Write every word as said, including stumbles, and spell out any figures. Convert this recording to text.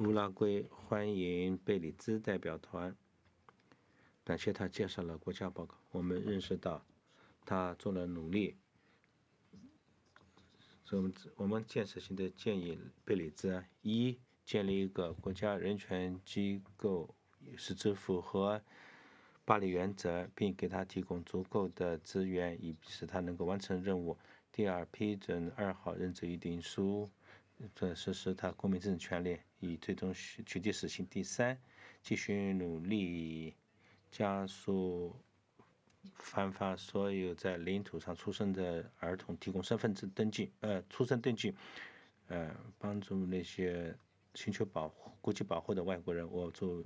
乌拉圭欢迎贝里兹代表团，感谢他介绍了国家报告。我们认识到他做了努力，所以我们我们建设性的建议贝里兹：一、建立一个国家人权机构，使之符合巴黎原则，并给他提供足够的资源，以使他能够完成任务；第二，批准二号认罪议定书，这实施他公民政治权利，以最终取缔死刑；第三，继续努力加速颁发所有在领土上出生的儿童提供身份证登记，呃，出生登记，呃，帮助那些寻求保护、国际保护的外国人。我做